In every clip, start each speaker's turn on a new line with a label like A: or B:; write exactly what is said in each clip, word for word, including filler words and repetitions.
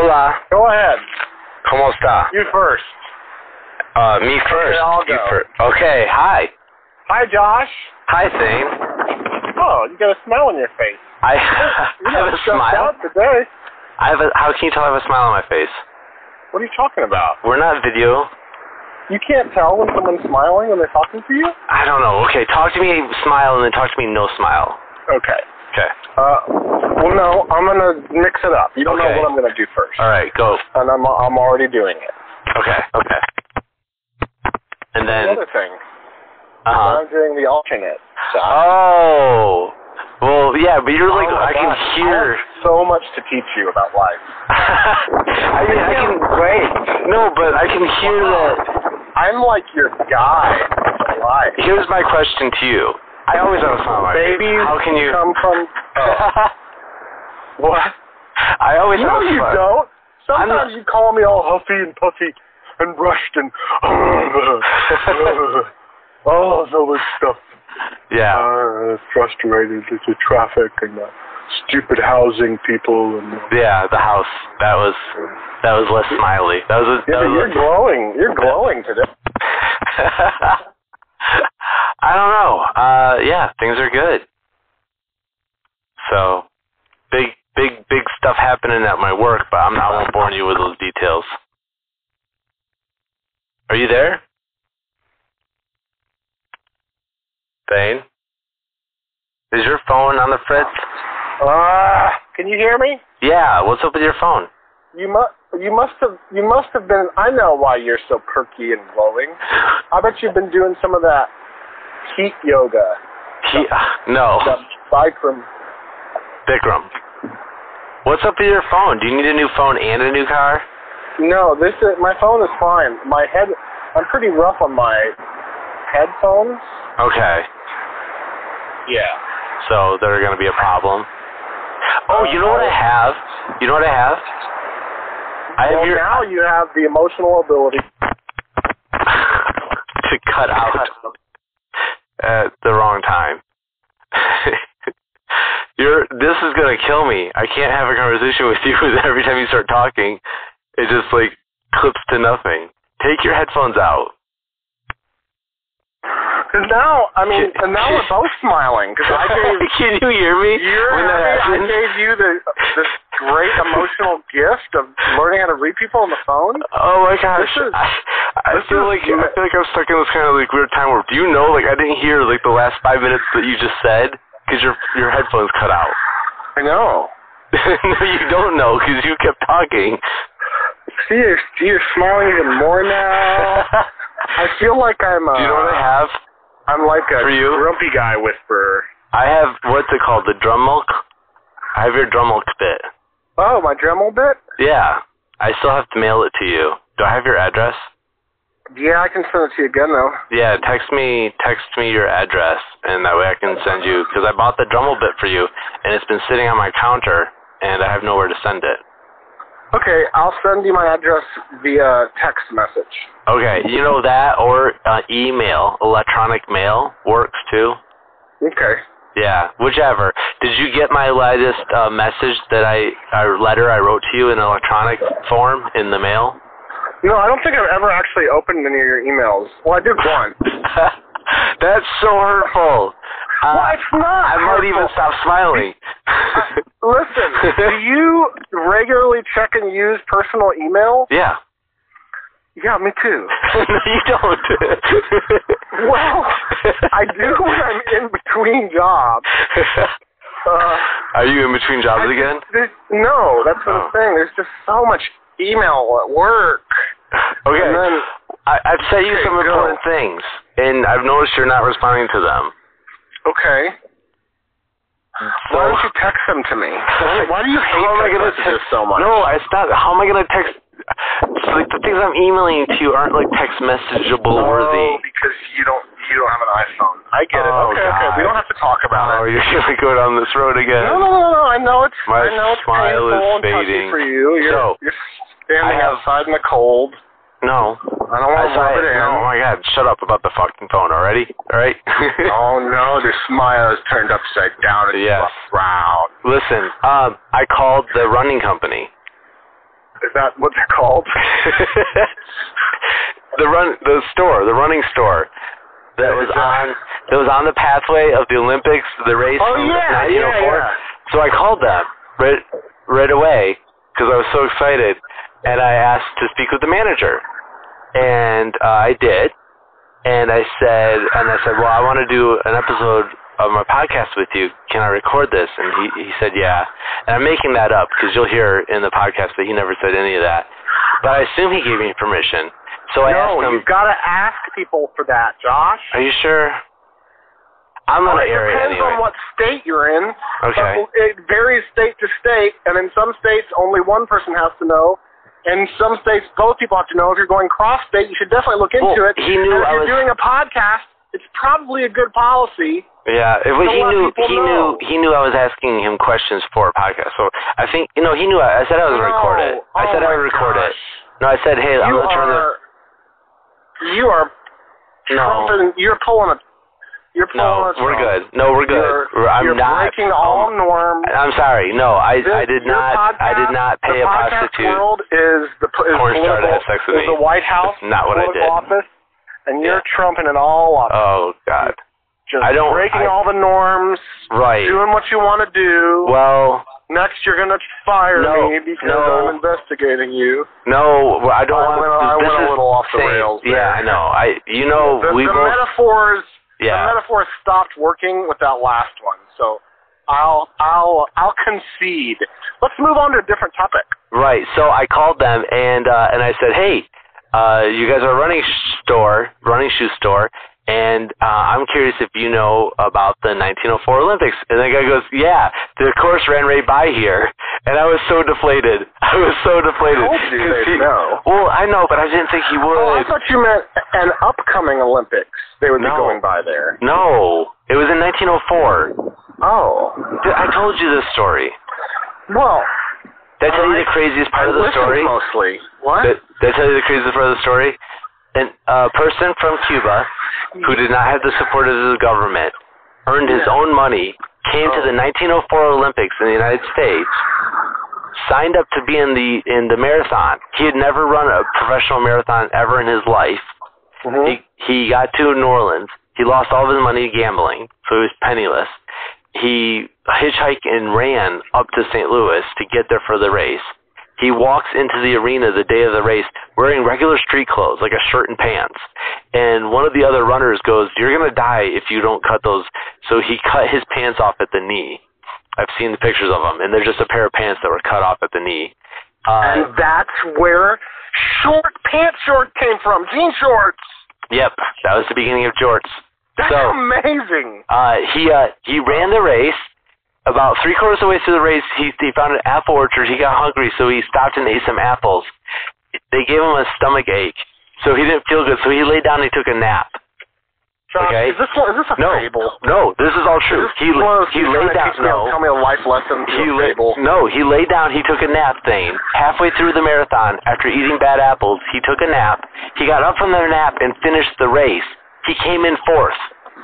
A: Hola.
B: Go ahead.
A: ¿Cómo está?
B: You first.
A: Uh, me first.
B: Okay, I'll
A: you
B: go.
A: first. Okay, hi.
B: Hi, Josh.
A: Hi, Thane.
B: Oh, you got a smile on your face.
A: I,
B: You
A: I have a smile.
B: out today.
A: I have a, how can you tell I have a smile on my face?
B: What are you talking about?
A: We're not video.
B: You can't tell when someone's smiling when they're talking to you?
A: I don't know. Okay, talk to me smile and then talk to me no smile.
B: Okay.
A: Okay.
B: Uh, well, no, I'm going to mix it up. You don't
A: Okay.
B: know what I'm going to do first.
A: All right, go.
B: And I'm, I'm already doing it.
A: Okay, okay. And then,
B: The other thing,
A: uh-huh.
B: I'm doing the alternate side.
A: Oh. Well, yeah, but you're like,
B: Oh my
A: I can
B: gosh,
A: hear.
B: I have so much to teach you about life.
A: I mean, I can.
B: wait.
A: No, but I can hear that.
B: I'm like your guy in life.
A: Here's my question to you. I always have a smile on my face.
B: Babies
A: How can you
B: come from... Oh. What?
A: I always
B: No,
A: have a
B: you
A: smile.
B: don't. Sometimes
A: not-
B: you call me all huffy and puffy and rushed and... oh, so much stuff.
A: Yeah.
B: Uh, frustrated with the traffic and the stupid housing people and...
A: Yeah, the house. That was that was less smiley. That was. A,
B: Yeah,
A: that was
B: you're
A: a,
B: glowing. You're glowing today.
A: I don't know. Uh, yeah, things are good. So, big, big, big stuff happening at my work, but I'm not, I won't bore you with those details. Are you there? Thane? Is your phone on the fritz?
B: Uh, can you hear me?
A: Yeah, what's up with your phone?
B: You must. You must have. You must have been. I know why you're so perky and glowing. I bet you've been doing some of that heat yoga.
A: He, no.
B: That Bikram.
A: Bikram. What's up with your phone? Do you need a new phone and a new car?
B: No, this is my phone is fine. My head. I'm pretty rough on my headphones.
A: Okay.
B: Yeah.
A: So they're going to be a problem. Oh, you know what I have? You know what I have? I have
B: well,
A: your
B: now you have the emotional ability
A: to cut out at the wrong time. You're. This is gonna kill me. I can't have a conversation with you every time you start talking. It just like clips to nothing. Take your headphones out.
B: Because now, I mean, and now we're both smiling. Because I gave.
A: Can you hear me?
B: You're
A: when that
B: happy I
A: happens?
B: gave you the this great emotional gift of learning how to read people on the phone.
A: Oh my gosh!
B: This is,
A: I, I
B: this
A: feel
B: is,
A: like I feel like I'm stuck in this kind of like weird time where do you know like I didn't hear like the last five minutes that you just said because your your headphones cut out.
B: I know.
A: No, you don't know because you kept talking.
B: See, you're, you're smiling even more now. I feel like I'm. Uh,
A: Do you know what I have?
B: I'm like a
A: For you?
B: grumpy guy whisperer.
A: I have what's it called? The drum milk. I have your drum milk bit.
B: Oh, my Dremel bit?
A: Yeah, I still have to mail it to you. Do I have your address?
B: Yeah, I can send it to you again though.
A: Yeah, text me text me your address, and that way I can send you, because I bought the Dremel bit for you, and it's been sitting on my counter, and I have nowhere to send it.
B: Okay, I'll send you my address via text message.
A: Okay, you know that, or uh, email, electronic mail works too.
B: Okay.
A: Yeah, whichever. Did you get my latest uh, message that I, or letter I wrote to you in electronic form in the mail?
B: No, I don't think I've ever actually opened any of your emails. Well, I did once.
A: That's so hurtful. Uh,
B: well, it's not
A: I might
B: hurtful.
A: even stop smiling.
B: uh, listen, do you regularly check and use personal email?
A: Yeah.
B: Yeah, me too.
A: No, you don't.
B: Well, I do when I'm in between jobs. Uh,
A: Are you in between jobs
B: I
A: again?
B: just, no, that's what
A: Oh.
B: I'm saying. There's just so much email at work.
A: Okay.
B: And then,
A: I, I've sent you
B: Okay,
A: some
B: go.
A: important things, and I've noticed you're not responding to them.
B: okay.
A: So,
B: Why don't you text them to me? Why, why do you hate
A: how am I
B: text
A: gonna
B: messages
A: text
B: so much?
A: No, it's not. How am I gonna text? It's like the things I'm emailing to you aren't like text messageable worthy.
B: Oh, because you don't you don't have an iPhone. I get it.
A: Oh,
B: okay, okay. We
A: God.
B: don't have to talk about
A: Oh,
B: it.
A: you're gonna go down this road again.
B: No, no, no, no. I know it's
A: My
B: I know it's
A: smile is
B: painful and touchy
A: fading.
B: for you. You're,
A: So,
B: you're standing
A: I have-
B: outside in the cold.
A: No.
B: I don't want
A: I
B: to
A: saw
B: rub
A: it.
B: it in.
A: No, oh my God! Shut up about the fucking phone already. All right.
B: Oh no, the smile is turned upside down and
A: Yes.
B: round.
A: Listen, um, I called the running company.
B: Is that what they're called?
A: the run, the store, the running store that was on that was on the pathway of the Olympics, the race
B: Oh,
A: from
B: yeah,
A: nineteen oh four.
B: yeah, yeah.
A: So I called them right right away because I was so excited, and I asked to speak with the manager, and uh, I did, and I said, and I said, well, I want to do an episode of my podcast with you. Can I record this? And he he said, yeah. And I'm making that up because you'll hear in the podcast that he never said any of that. But I assume he gave me permission. So I
B: no,
A: asked him.
B: you've got to ask people for that, Josh.
A: Are you sure? I'm
B: well,
A: gonna
B: it
A: air it
B: depends
A: anyway.
B: on what state you're in.
A: Okay.
B: But it varies state to state, and in some states only one person has to know. In some states, both people have to know. If you're going cross-state, you should definitely look into
A: well,
B: it.
A: He knew
B: and if
A: I
B: you're
A: was
B: doing a podcast, it's probably a good policy.
A: Yeah, it, well,
B: to
A: he
B: let
A: knew
B: people
A: he
B: know.
A: knew he knew I was asking him questions for a podcast. So I think you know he knew I, I said I was gonna
B: No.
A: record it. I
B: Oh
A: said I
B: my
A: would record
B: gosh.
A: it. No, I said, hey, I'm
B: You
A: gonna turn the
B: are, you are
A: no,
B: trumping, you're pulling a, you're
A: no,
B: pulling a
A: we're
B: trump.
A: good. No, we're good.
B: You're,
A: We're- I'm
B: you're
A: not.
B: breaking all
A: um,
B: norms.
A: I'm sorry. No, I
B: This,
A: I did
B: your
A: not.
B: podcast,
A: I did not pay
B: the
A: a
B: podcast
A: prostitute.
B: world is the is
A: porn star to
B: political,
A: have sex with
B: is
A: me.
B: the White House
A: That's not what I
B: political
A: did.
B: office, and you're
A: Yeah.
B: trumping it all up.
A: Oh God.
B: Just
A: I don't-
B: breaking
A: I-
B: all the norms,
A: Right.
B: doing what you want to do.
A: Well,
B: Next, you're gonna fire
A: No,
B: me because
A: no.
B: I'm investigating you.
A: no, well, I don't
B: I
A: want.
B: went- I
A: this
B: went a
A: is
B: little off the
A: same.
B: rails there.
A: Yeah, I know. I, you know,
B: the,
A: we
B: the
A: both.
B: metaphors,
A: Yeah.
B: the metaphors stopped working with that last one. So, I'll, I'll, I'll concede. Let's move on to a different topic.
A: Right. So I called them and uh, and I said, hey, uh, you guys are a running sh- store, running shoe store, and uh, I'm curious if you know about the nineteen oh four Olympics. And the guy goes, yeah, the course ran right by here, and I was so deflated. I was so deflated.
B: I told you
A: 'Cause
B: they'd
A: he-
B: know.
A: Well, I know, but I didn't think he would.
B: Oh, I thought you meant an upcoming Olympics. They would
A: No.
B: be going by there.
A: No, it was in nineteen oh four.
B: Oh.
A: I told you this story.
B: Well,
A: Did I tell you
B: Alright.
A: the craziest part
B: I
A: of the
B: listened
A: story?
B: mostly. What?
A: Did, did I tell you the craziest part of the story? An- A person from Cuba who did not have the support of the government earned his
B: Yeah.
A: own money, came to
B: Oh.
A: the nineteen oh four Olympics in the United States, signed up to be in the in the marathon. He had never run a professional marathon ever in his life.
B: Mhm.
A: He he got to New Orleans. He lost all of his money gambling, so he was penniless. He hitchhiked and ran up to Saint Louis to get there for the race. He walks into the arena the day of the race wearing regular street clothes, like a shirt and pants. And one of the other runners goes, "You're going to die if you don't cut those." So he cut his pants off at the knee. I've seen the pictures of them, and they're just a pair of pants that were cut off at the knee. Uh,
B: And that's where short pants short came from. Jean shorts.
A: yep, that was the beginning of jorts.
B: That's
A: So-
B: amazing.
A: Uh, he uh, he ran the race. About three quarters of the way through the race, he he found an apple orchard. He got hungry, so he stopped and ate some apples. They gave him a stomach ache, so he didn't feel good. So he laid down and he took a nap.
B: Josh,
A: okay.
B: is this one, is this a
A: No,
B: fable?
A: no, this is all true.
B: Is this
A: He
B: one of those
A: he
B: you
A: laid
B: trying to
A: down.
B: teach me,
A: No,
B: tell me a life lesson
A: he
B: through a
A: lay,
B: fable.
A: no, he laid down. He took a nap thing. Halfway through the marathon, after eating bad apples, he took a nap. He got up from the nap and finished the race. He came in fourth.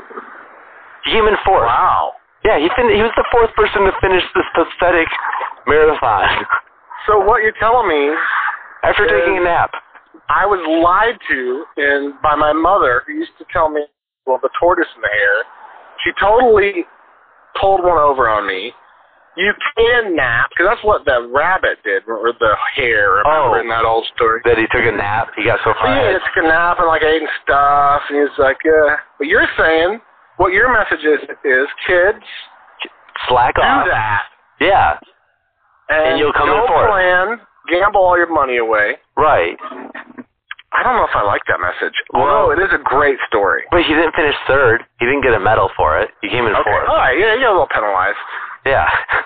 A: He came in fourth.
B: Wow.
A: Yeah, he fin- he was the fourth person to finish this pathetic marathon
B: So what you're telling me,
A: after
B: Is-
A: taking a nap.
B: I was lied to in by my mother, who used to tell me, well, the tortoise and the hare. She totally pulled one over on me. You can nap, because that's what the rabbit did, or the hare, remember
A: Oh.
B: in that old story.
A: That he took a nap. He got so
B: So
A: far
B: yeah,
A: ahead.
B: he took a nap and like ate stuff, and he was like, uh, but you're saying, what your message is, is kids,
A: Slack
B: do
A: off.
B: that.
A: Yeah,
B: And,
A: And you'll come in
B: don't
A: fourth.
B: plan, gamble all your money away.
A: right.
B: I don't know if I like that message.
A: Well-
B: Although it is a great story.
A: But he didn't finish third. He didn't get a medal for it. He came in
B: Okay.
A: fourth.
B: All right. Yeah, you got a little penalized.
A: Yeah.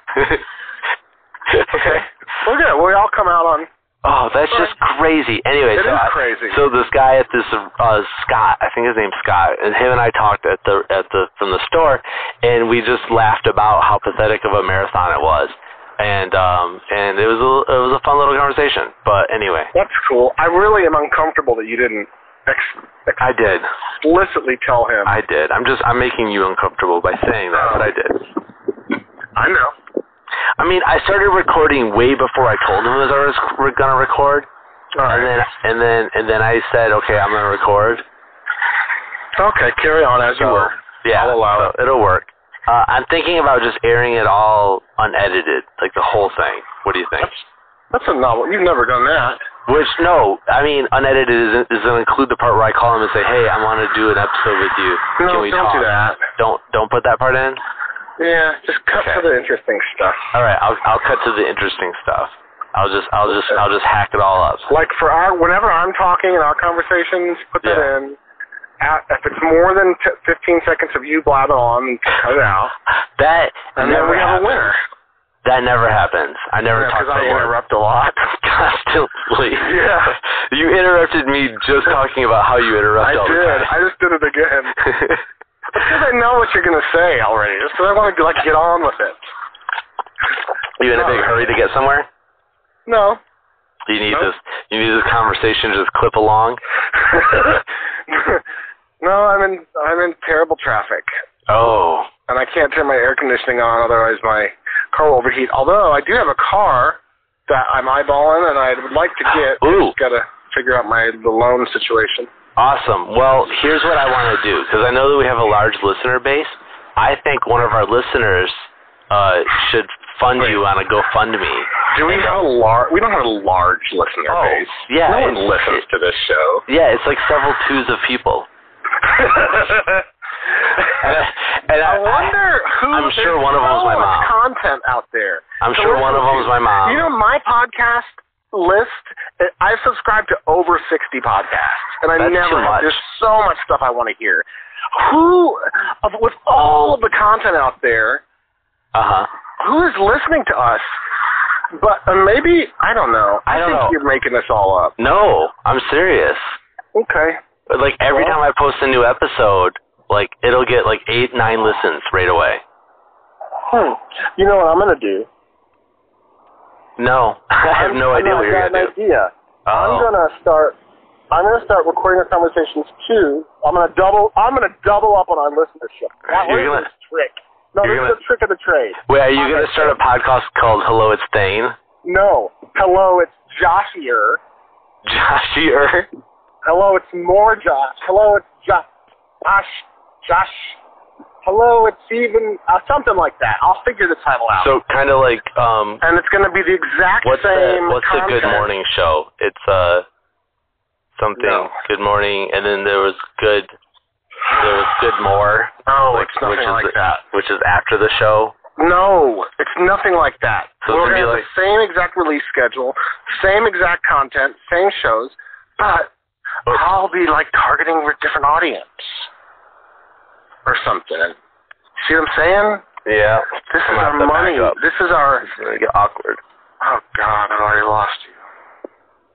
B: Okay. Well, good. Well, we all come out on.
A: Oh, that's
B: Sorry.
A: just crazy. Anyway,
B: It
A: so
B: is
A: I-
B: crazy.
A: So this guy at this uh Scott, I think his name's Scott, and him and I talked at the at the from the store, and we just laughed about how pathetic of a marathon it was, and um and it was a it was a fun little conversation. But anyway,
B: That's cool. I really am uncomfortable that you didn't ex-
A: I did,
B: explicitly tell him.
A: I did. I'm just I'm making you uncomfortable by saying that, but I did.
B: I know.
A: I mean, I started recording way before I told him I was going to record.
B: All right.
A: And then, and then, and then I said, okay, I'm going to record.
B: Okay, carry on as you
A: So,
B: were.
A: Yeah,
B: I'll allow
A: so it'll work. Uh, I'm thinking about just airing it all unedited, like the whole thing. What do you think?
B: That's, that's a novel. You've never done that.
A: Which, no, I mean, unedited doesn't, doesn't include the part where I call him and say, hey, I want to do an episode with you.
B: No,
A: Can we
B: don't
A: talk?
B: do that.
A: Don't, don't put that part in?
B: Yeah, just cut
A: Okay.
B: to the interesting stuff.
A: All right, I'll, I'll cut to the interesting stuff. I'll just, I'll just, I'll just hack it all up.
B: Like for our, whenever I'm talking in our conversations, put that
A: Yeah.
B: in. At, if it's more than t- fifteen seconds of you blabbing on, cut it out.
A: That
B: And
A: never
B: then we have
A: happens.
B: a winner.
A: That never happens. I never talk
B: Because I
A: about work.
B: interrupt a lot.
A: Constantly.
B: Yeah.
A: You interrupted me just talking about how you interrupt
B: I
A: all
B: did.
A: the time.
B: I just did it again. Because I know what you're going to say already. Just because I want to like get on with it.
A: you in a big hurry to get somewhere?
B: No.
A: You need
B: Nope.
A: this. You need this conversation to just clip along.
B: No, I'm in I'm in terrible traffic.
A: Oh.
B: And I can't turn my air conditioning on, otherwise my car will overheat. Although I do have a car that I'm eyeballing and I would like to get.
A: Ooh.
B: Just got to figure out my the loan situation.
A: Awesome. Well, here's what I want to do, because I know that we have a large listener base. I think one of our listeners uh, should fund
B: Wait.
A: you on a GoFundMe.
B: Do we have a large? We don't have a large listener
A: Oh,
B: base.
A: yeah,
B: No one
A: it's-
B: listens to this show.
A: Yeah, it's like several twos of people. And, and I,
B: I wonder who.
A: I'm sure
B: there's
A: one of
B: so
A: them's my
B: much
A: mom.
B: content out there.
A: I'm
B: to
A: sure one
B: listen
A: of them's
B: to.
A: my mom.
B: You know, my podcast list. I subscribe to over sixty podcasts, and I
A: That's
B: never.
A: too much.
B: There's so much stuff I want to hear. Who, of, with all of the content out there,
A: Uh-huh.
B: who is listening to us? But uh, maybe I don't know.
A: I don't
B: think
A: know.
B: you're making this all up.
A: No, I'm serious.
B: Okay.
A: But, like, every
B: Well-
A: time I post a new episode, like, it'll get, like, eight, nine listens right away.
B: Hmm. You know what I'm gonna do?
A: No. I have
B: I'm-
A: no
B: I'm
A: idea
B: not-
A: what you're
B: I got
A: going to
B: an
A: do.
B: idea. I'm
A: Oh.
B: gonna start. I'm gonna start recording our conversations too. I'm gonna double. I'm gonna double up on our listenership. That
A: You're
B: was
A: gonna-
B: this trick. No,
A: you're
B: this
A: gonna-
B: is a trick of the trade.
A: Wait, are you
B: I'm
A: going to start a podcast called Hello, It's Thane?
B: No. Hello, it's Joshier.
A: Joshier?
B: Hello, it's more Josh. Hello, it's Josh. Josh. Josh. Hello, it's even uh, something like that. I'll figure the title out.
A: So, kind of like, um,
B: and it's gonna be the exact
A: what's
B: same.
A: the, what's the
B: content.
A: Good Morning show? It's, uh, something,
B: No.
A: Good Morning, and then there was Good, there was Good More.
B: Oh,
A: like,
B: it's nothing
A: which is
B: like
A: the-
B: that.
A: Which is after the show.
B: No, it's nothing like that.
A: So it's
B: We're
A: gonna be
B: gonna have
A: like-
B: the same exact release schedule, same exact content, same shows, but
A: Oh.
B: I'll be like targeting a different audience or something. See what I'm saying?
A: Yeah.
B: This
A: I'm
B: is
A: gonna
B: our
A: have to back
B: money.
A: up.
B: This is our.
A: It's going to get awkward.
B: Oh God, I already lost you.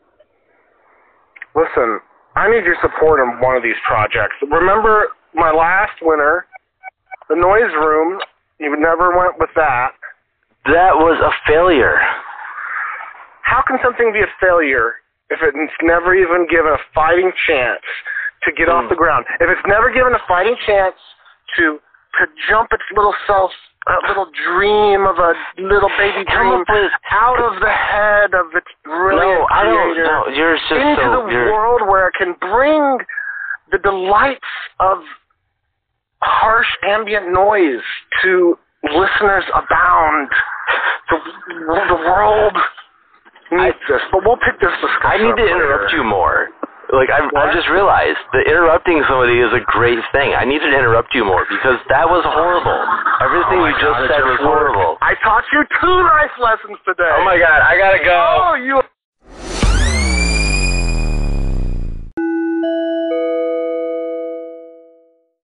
B: Listen, I need your support on one of these projects. Remember my last winner, the Noise Room. You never went with that.
A: That was a failure.
B: How can something be a failure if it's never even given a fighting chance to get off
A: Mm.
B: the ground? If it's never given a fighting chance to to jump its little self, a little dream of a little baby
A: Come
B: dream
A: up with-
B: out of the head of its brilliant
A: No, I don't
B: creator
A: know. You're just
B: into
A: so...
B: the
A: you're,
B: world where it can bring the delights of harsh ambient noise to listeners abound. The, the world needs this, but we'll pick this discussion
A: I need
B: up
A: to
B: later.
A: interrupt you more. Like, I've,
B: What?
A: I've just realized that interrupting somebody is a great thing. I need to interrupt you more because that was horrible. Everything
B: Oh my
A: you just
B: God, it
A: said
B: just
A: was
B: worked.
A: horrible.
B: I taught you two life lessons today.
A: Oh my God, I gotta go.
B: Oh, you